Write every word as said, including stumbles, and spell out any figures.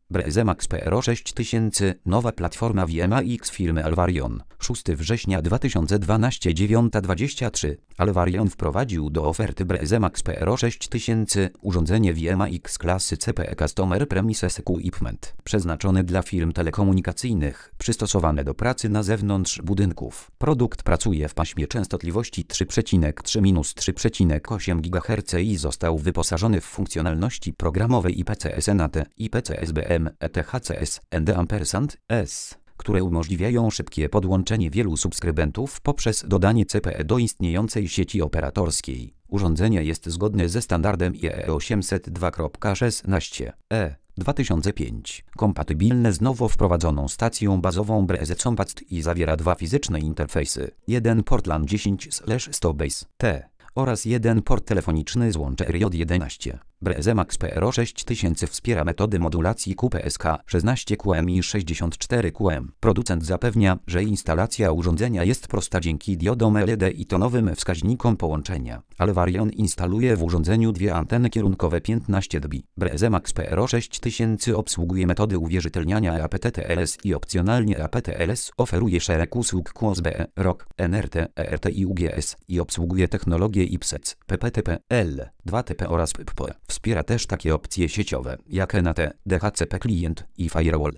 Brezemax P R O sześć tysięcy, nowa platforma V M A X firmy Alvarion. szóstego września dwa tysiące dwunastego, dziewiąta dwadzieścia trzy. Alvarion wprowadził do oferty Brezemax P R O sześć tysięcy, urządzenie V M A X klasy C P E Customer Premises Equipment, przeznaczone dla firm telekomunikacyjnych, przystosowane do pracy na zewnątrz budynków. Produkt pracuje w paśmie częstotliwości trzy przecinek trzy do trzy przecinek osiem gigaherca i został wyposażony w funkcjonalności programowej I P C S N A T, I P C S B M, E T H C S, N D ampersand, S, które umożliwiają szybkie podłączenie wielu subskrybentów poprzez dodanie C P E do istniejącej sieci operatorskiej. Urządzenie jest zgodne ze standardem I E E osiemset dwa kropka szesnaście E dwa tysiące pięć, kompatybilne z nowo wprowadzoną stacją bazową Brezecompat i zawiera dwa fizyczne interfejsy, jeden port LAN dziesięć sto base T oraz jeden port telefoniczny złącze R J jedenaście. Brezemax P R O sześć tysięcy wspiera metody modulacji Q P S K szesnaście Q M i sześćdziesiąt cztery Q M. Producent zapewnia, że instalacja urządzenia jest prosta dzięki diodom L E D i tonowym wskaźnikom połączenia. Alvarion instaluje w urządzeniu dwie anteny kierunkowe piętnaście dB. Brezemax P R O sześć tysięcy obsługuje metody uwierzytelniania E A P T T L S i opcjonalnie E A P T L S oferuje szereg usług Q O S B E, R O K, N R T, E R T i U G S i obsługuje technologie I P S E C, P P T P, L, dwa T P oraz P P P. Wspiera też takie opcje sieciowe jak N A T, D H C P Client i Firewall.